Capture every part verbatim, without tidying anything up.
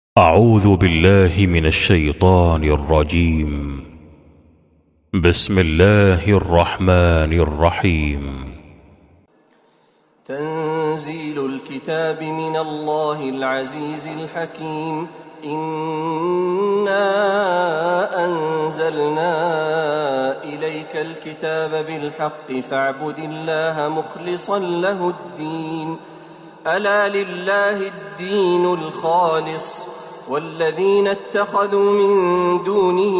أعوذ بالله من الشيطان الرجيم. بسم الله الرحمن الرحيم. تنزيل الكتاب من الله العزيز الحكيم. إنا أنزلنا إليك الكتاب بالحق فاعبد الله مخلصا له الدين. ألا لله الدين الخالص والذين اتخذوا من دونه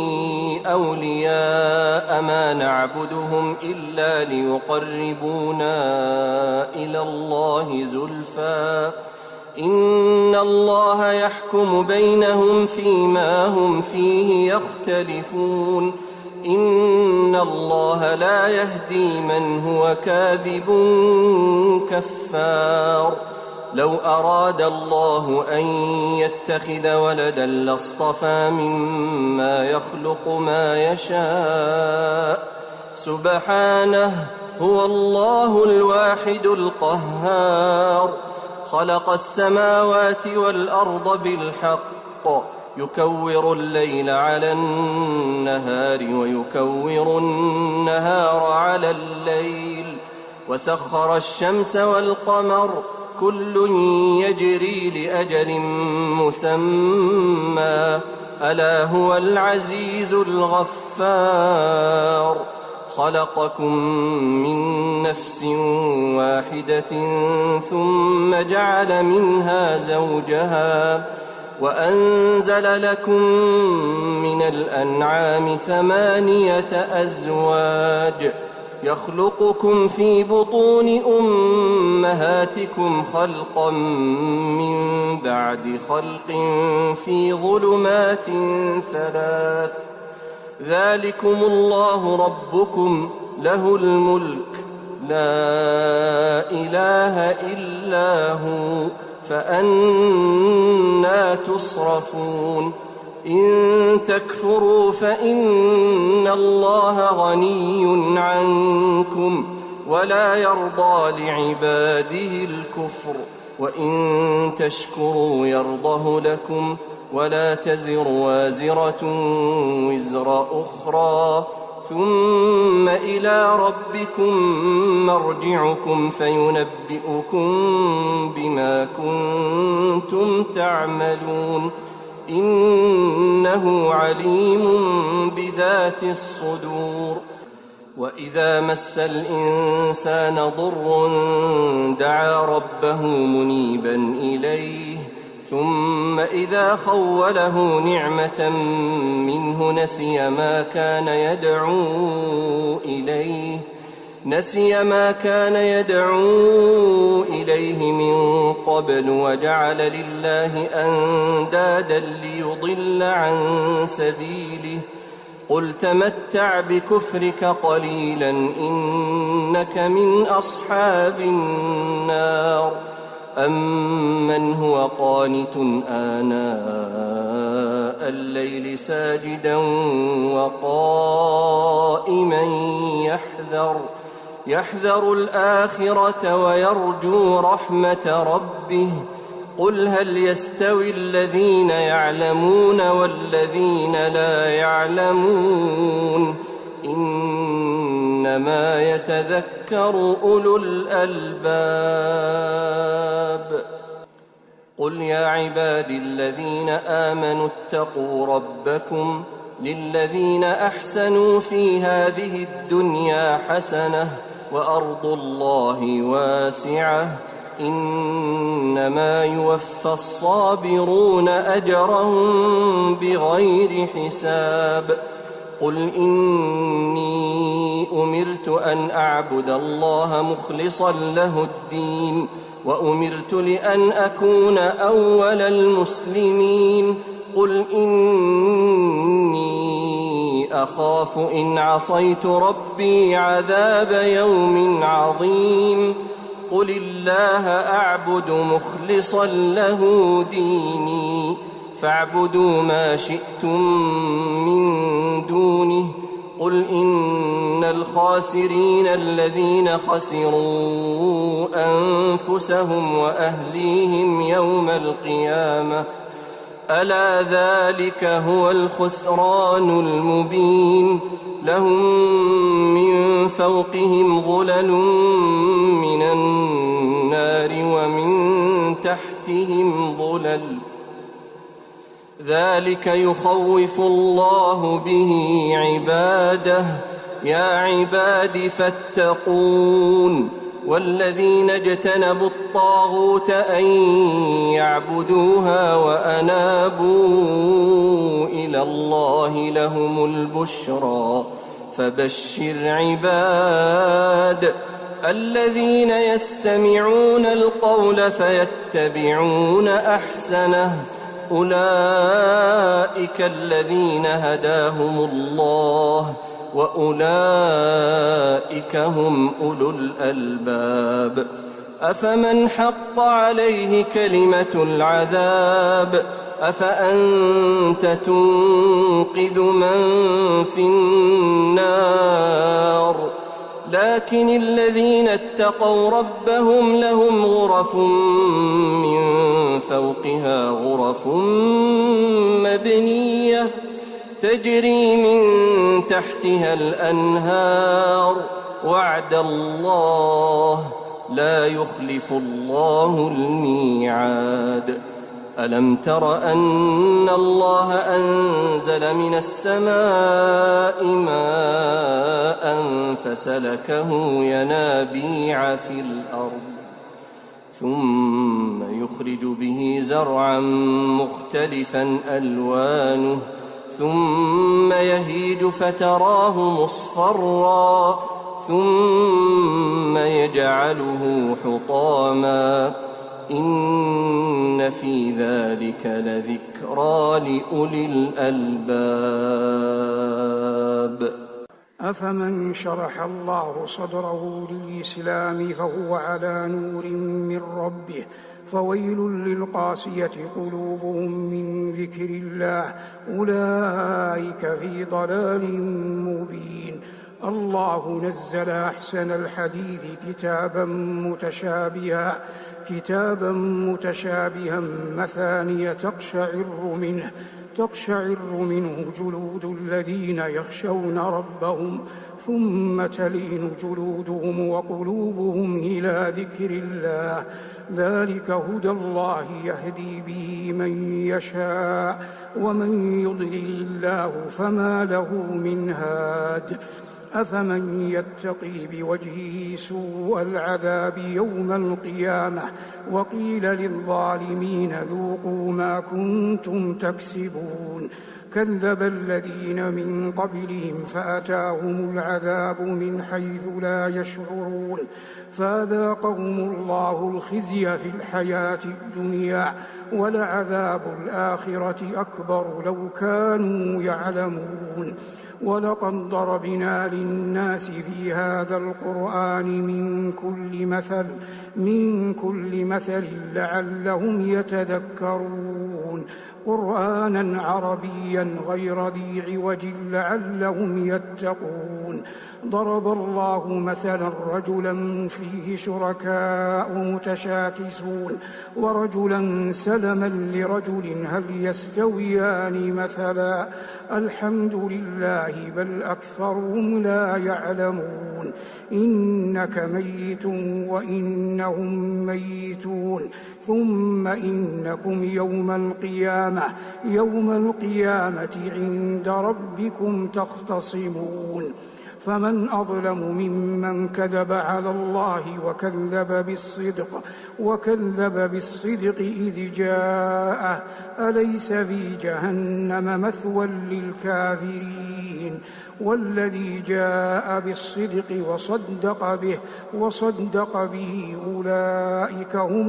أولياء ما نعبدهم إلا ليقربونا إلى الله زلفى إن الله يحكم بينهم فيما هم فيه يختلفون. إن الله لا يهدي من هو كاذب كفار. لو أراد الله أن يتخذ ولدا لاصطفى مما يخلق ما يشاء سبحانه هو الله الواحد القهار. خلق السماوات والأرض بالحق يكور الليل على النهار ويكور النهار على الليل وسخر الشمس والقمر كل يجري لأجل مسمى ألا هو العزيز الغفار. خلقكم من نفس واحدة ثم جعل منها زوجها وأنزل لكم من الأنعام ثمانية أزواج يخلقكم في بطون أمهاتكم خلقا من بعد خلق في ظلمات ثلاث ذلكم الله ربكم له الملك لا إله إلا هو فأنى تصرفون. إن تكفروا فإن الله غني عنكم ولا يرضى لعباده الكفر وإن تشكروا يرضه لكم ولا تزر وازرة وزر أخرى ثم إلى ربكم مرجعكم فينبئكم بما كنتم تعملون إنه عليم بذات الصدور. وإذا مس الإنسان ضر دعا ربه منيبا إليه ثم إذا خوله نعمة منه نسي ما كان يدعو إليه نسي ما كان يدعو إليه من قبل وجعل لله أندادا ليضل عن سبيله قل تمتع بكفرك قليلا إنك من أصحاب النار. أمن هو قانت آناء الليل ساجدا وقائما يحذر يحذر الآخرة ويرجو رحمة ربه قل هل يستوي الذين يعلمون والذين لا يعلمون إنما يتذكر أولو الألباب. قل يا عبادي الذين آمنوا اتقوا ربكم للذين أحسنوا في هذه الدنيا حسنة وأرض الله واسعة إنما يوفى الصابرون أجرهم بغير حساب. قل إني أمرت أن أعبد الله مخلصا له الدين وأمرت لأن أكون أول المسلمين. قل إني أخاف إن عصيت ربي عذاب يوم عظيم. قل الله أعبد مخلصا له ديني فاعبدوا ما شئتم من دونه. قل إن الخاسرين الذين خسروا أنفسهم وأهليهم يوم القيامة ألا ذلك هو الخسران المبين لهم من فوقهم ظلل من النار ومن تحتهم ظلل ذلك يخوف الله به عباده يا عباد فاتقون والذين اجتنبوا الطاغوت أن يعبدوها وأنابوا إلى الله لهم البشرى فبشر عباد الذين يستمعون القول فيتبعون أحسنه أولئك الذين هداهم الله وأولئك هم أولو الألباب أفمن حق عليه كلمة العذاب أفأنت تنقذ من في النار لكن الذين اتقوا ربهم لهم غرف من فوقها غرف مبنية تجري من تحتها الأنهار وعد الله لا يخلف الله الميعاد ألم تر أن الله أنزل من السماء ماء فسلكه ينابيع في الأرض ثم يخرج به زرعا مختلفا ألوانه ثم يهيج فتراه مصفرا ثم يجعله حطاما إن في ذلك لذكرى لأولي الألباب أفمن شرح الله صدره للإسلام فهو على نور من ربه فويل للقاسية قلوبهم من ذكر الله أولئك في ضلال مبين الله نزل أحسن الحديث كتابا متشابها كتابا متشابها مثانية تقشعر منه تقشعر منه جلود الذين يخشون ربهم ثم تلين جلودهم وقلوبهم إلى ذكر الله ذلك هدى الله يهدي به من يشاء ومن يضلل الله فما له من هاد أفمن يتقي بوجهه سوء العذاب يوم القيامة وقيل للظالمين ذوقوا ما كنتم تكسبون كذب الذين من قبلهم فأتاهم العذاب من حيث لا يشعرون فأذاقهم الله الخزي في الحياة الدنيا ولعذاب الآخرة أكبر لو كانوا يعلمون ولقد ضربنا للناس في هذا القرآن من كل مثل من كل مثل لعلهم يتذكرون قرآنا عربيا غير ذي عوج لعلهم يتقون ضرب الله مثلا رجلا فيه شركاء متشاكسون ورجلا سلما لرجل هل يستويان مثلا الحمد لله بل أكثرهم لا يعلمون إنك ميت وإنهم ميتون ثم إنكم يوم القيامة يوم القيامة عند ربكم تختصمون فمن أظلم ممن كذب على الله وكذب بالصدق وكذب بالصدق إذ جاءه أليس في جهنم مثوى للكافرين والذي جاء بالصدق وصدق به وصدق به أولئك هم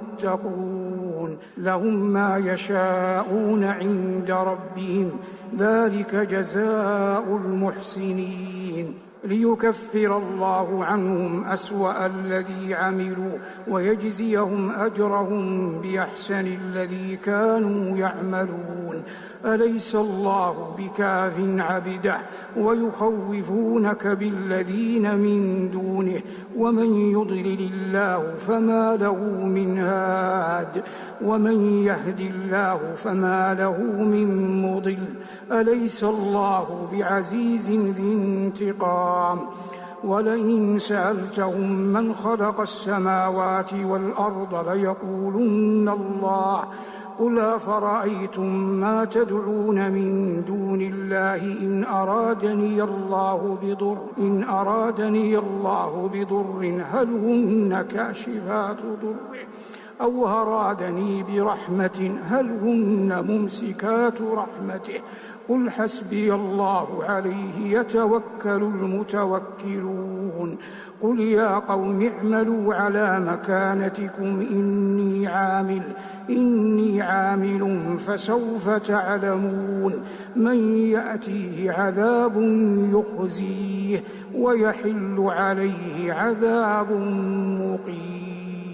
المتقون لهم ما يشاءون عند ربهم ذلك جزاء المحسنين ليكفر الله عنهم أسوأ الذي عملوا ويجزيهم أجرهم بأحسن الذي كانوا يعملون. أليس الله بكاف عبده ويخوفونك بالذين من دونه ومن يضلل الله فما له من هاد ومن يهد الله فما له من مضل. أليس الله بعزيز ذي انتقام. ولئن سألتهم من خلق السماوات والأرض ليقولن الله. قل أفرأيتم ما تدعون من دون الله إن أرادني الله بضر إن أرادني الله بضر هل هن كاشفات ضره أو أرادني برحمة هل هن ممسكات رحمته. قل حسبي الله عليه يتوكل المتوكلون. قل يا قوم اعملوا على مكانتكم إني عامل إني عامل فسوف تعلمون من يأتيه عذاب يخزيه ويحل عليه عذاب مقيم.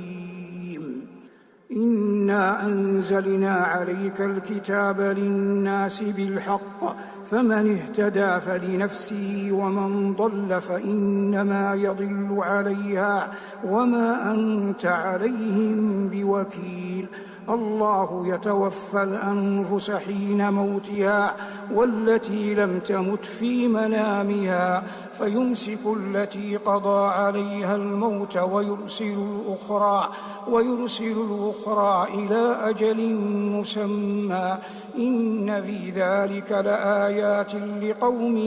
إنا أنزلنا عليك الكتاب للناس بالحق فمن اهتدى فلنفسه ومن ضل فإنما يضل عليها وما أنت عليهم بوكيل. الله يتوفى الأنفس حين موتها والتي لم تمت في منامها فيمسك التي قضى عليها الموت ويرسل الأخرى, ويرسل الأخرى إلى أجل مسمى إن في ذلك لآيات لقوم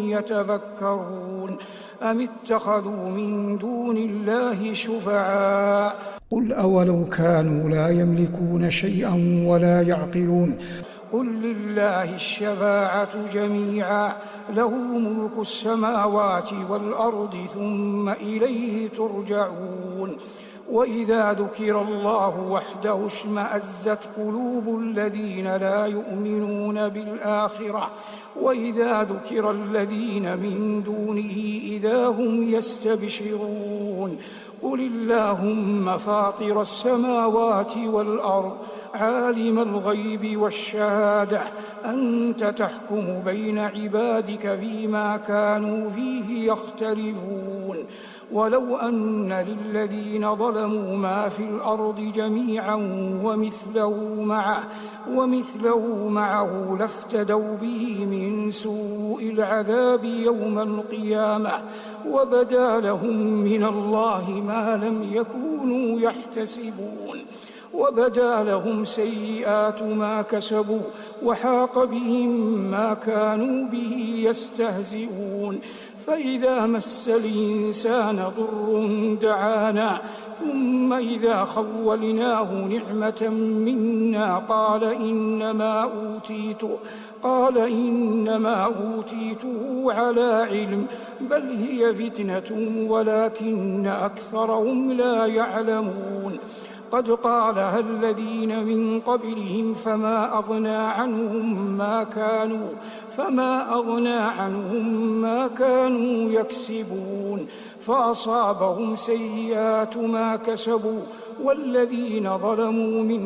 يتفكرون. أم اتخذوا من دون الله شفعاء قل أولو كانوا لا يملكون شيئا ولا يعقلون. قل لله الشفاعة جميعا له ملك السماوات والأرض ثم إليه ترجعون. وإذا ذكر الله وحده اشمأزت قلوب الذين لا يؤمنون بالآخرة وإذا ذكر الذين من دونه إذا هم يستبشرون. قل اللهم فاطر السماوات والأرض عالم الغيب والشهادة أنت تحكم بين عبادك فيما كانوا فيه يختلفون. ولو أن للذين ظلموا ما في الأرض جميعا ومثله معه, ومثله معه لافتدوا به من سوء العذاب يوم القيامة وبدا لهم من الله ما لم يكونوا يحتسبون. وبدا لهم سيئات ما كسبوا وحاق بهم ما كانوا به يستهزئون. فإذا مس الإنسان ضر دعانا ثم إذا خولناه نعمة منا قال إنما أوتيته قال إنما أوتيته على علم بل هي فتنة ولكن أكثرهم لا يعلمون. قد قالها الذين من قبلهم فما أغنى عنهم ما كانوا فما أغنى عنهم ما كانوا يكسبون. فأصابهم سيئات ما كسبوا والذين ظلموا من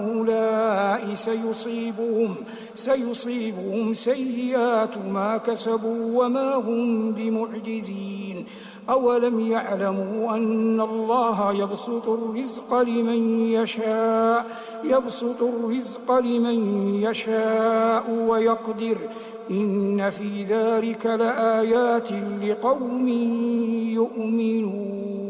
هؤلاء سيصيبهم سيصيبهم سيئات ما كسبوا وما هم بمعجزين. أولم يعلموا أن الله يبسط الرزق لمن يشاء يبسط الرزق لمن يشاء ويقدر إن في ذلك لآيات لقوم يؤمنون.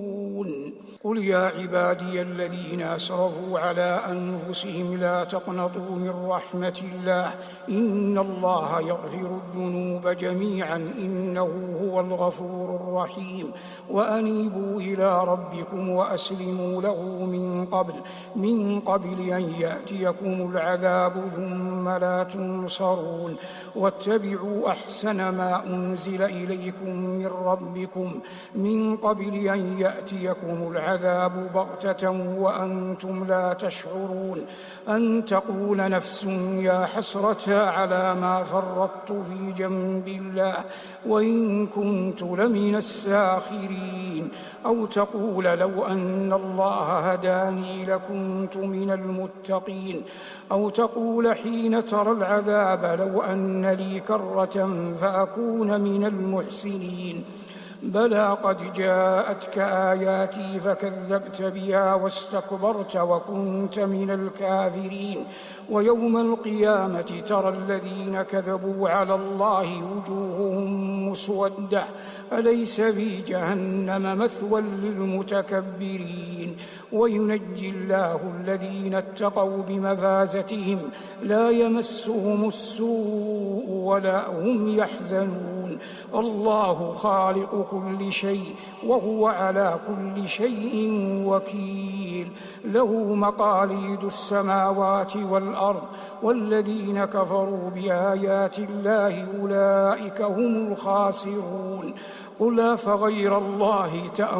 قل يا عبادي الذين أسرفوا على أنفسهم لا تقنطوا من رحمة الله إن الله يغفر الذنوب جميعا إنه هو الغفور الرحيم. وأنيبوا إلى ربكم وأسلموا له من قبل من قبل أن يأتيكم العذاب ثم لا تنصرون. واتبعوا أحسن ما أنزل إليكم من ربكم من قبل أن يأتيكم العذاب العذاب بغتة وأنتم لا تشعرون أن تقول نفس يا حسرة على ما فرطت في جنب الله وإن كنت لمن الساخرين أو تقول لو أن الله هداني لكنت من المتقين أو تقول حين ترى العذاب لو أن لي كرة فأكون من المحسنين بلى قد جاءتك آياتي فكذبت بها واستكبرت وكنت من الكافرين ويوم القيامة ترى الذين كذبوا على الله وجوههم مسودة أليس في جهنم مثوى للمتكبرين وينجي الله الذين اتقوا بمفازتهم لا يمسهم السوء ولا هم يحزنون الله خالق كل شيء وهو على كل شيء وكيل له مقاليد السماوات والأرض والذين كفروا بآيات الله أولئك هم الخاسرون قل أفغير الله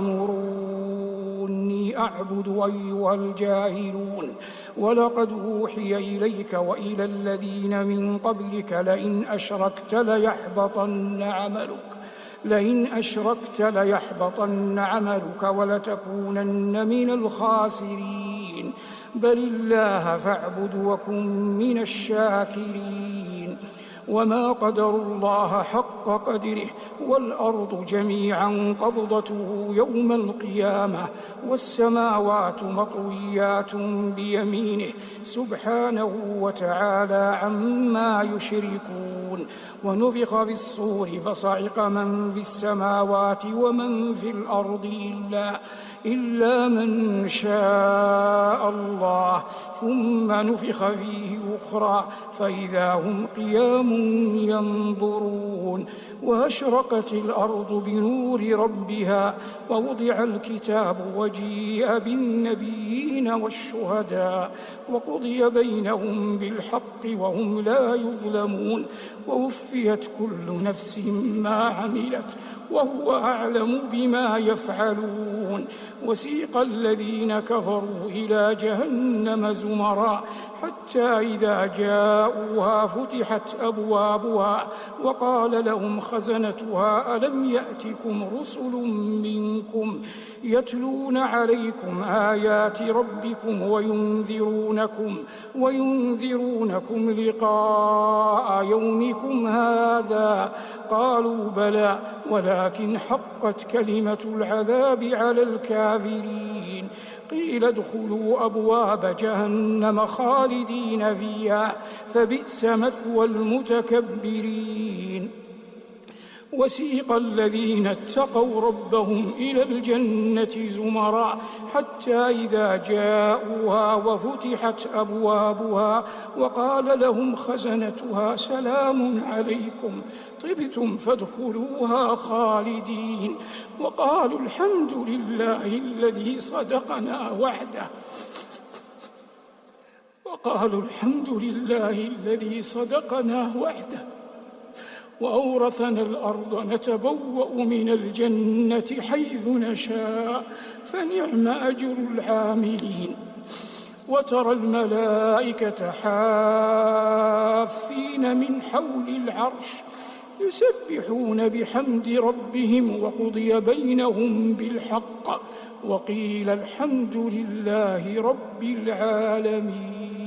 تأمروني أعبد أيها الجاهلون ولقد أوحي إليك وإلى الذين من قبلك لئن أشركت ليحبطن عملك لئن أشركت ليحبطن عملك ولتكونن من الخاسرين بل الله فاعبد وكن من الشاكرين وما قدروا الله حق قدره والأرض جميعا قبضته يوم القيامة والسماوات مطويات بيمينه سبحانه وتعالى عما يشركون ونفخ في الصور فصعق من في السماوات ومن في الأرض إلا إلا من شاء الله ثم نفخ فيه أخرى فإذا هم قيام ينظرون وأشرقت الأرض بنور ربها ووضع الكتاب وجيء بالنبيين والشهداء وقضي بينهم بالحق وهم لا يظلمون ووفيت كل نفس ما عملت وهو أعلم بما يفعلون وسيق الذين كفروا إلى جهنم زمرا حتى إذا جاءوها فتحت أبوابها وقال لهم خزنتها ألم يأتكم رسل منكم يتلون عليكم آيات ربكم وينذرونكم وينذرونكم لقاء يومكم هذا قالوا بلى ولكن حقت كلمة العذاب على الكافرين قيل ادخلوا أبواب جهنم خالدين فيها فبئس مثوى المتكبرين وسيق الذين اتقوا ربهم إلى الجنة زمرا حتى إذا جاءوها وفتحت أبوابها وقال لهم خزنتها سلام عليكم طبتم فادخلوها خالدين وقالوا الحمد لله الذي صدقنا وعده وقالوا الحمد لله الذي صدقنا وعده وأورثنا الأرض نتبوأ من الجنة حيث نشاء فنعم أجر العاملين وترى الملائكة حافين من حول العرش يسبحون بحمد ربهم وقضي بينهم بالحق وقيل الحمد لله رب العالمين.